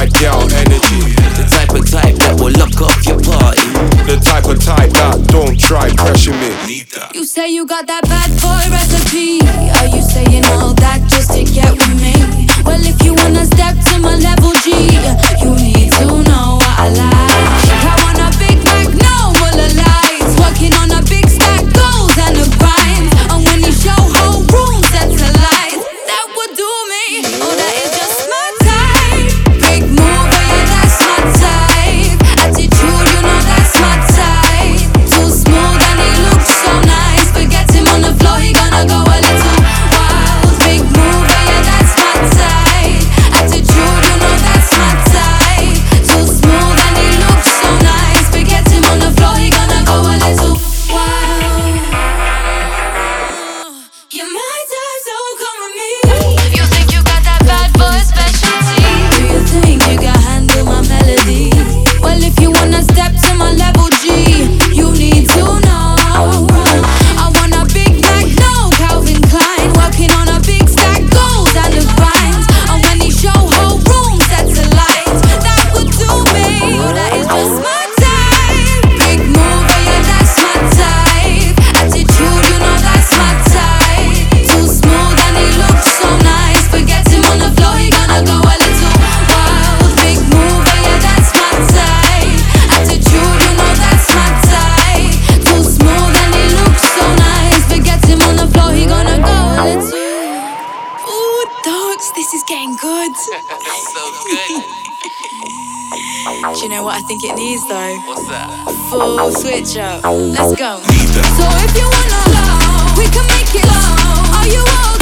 my girl energy. The type that will lock off your party. The type that don't try pressure me. You say you got that bad boy recipe. Are you saying all that just to get with me? Well, if you wanna step to my level G, you need to know what I like. I want a Big Mac, no full of lights. Working on a big stack, goals and a grind. And when you show whole room set to light, that would do me. Oh, that is just my type. Big mover, yeah, that's my type. Attitude, you know that's my type. Too smooth and he looks so nice. Forget him on the floor, he gonna go a little wild. Big mover, yeah, that's my type. Attitude, you know that's my type. Too smooth and he looks so nice. Forget him on the floor, he gonna go a little wild. You're my type, so come with me. You think you got that bad boy specialty? Do you think you can handle my melody? Well, if you wanna step to my level G, you need to know I want a Big Mac, no Calvin Klein. Working on a big stack, goals and the grinds. And when he show whole room set to light, that would do me. Oh, that is just my type. Big mover, yeah, that's my type. Attitude, you know that's my type. Too smooth and he looks so nice. Forget him on the floor, he gonna go a little wild. Big mover, yeah, that's my type. Attitude, you know that's my type. Too smooth and he looks so nice. Forget him on the floor, he gonna go a little. Ooh, dogs, this is getting good. So good. Do you know what I think it needs though? What's that? Full switch up. Let's go. So if you wanna, we can make it. Are you all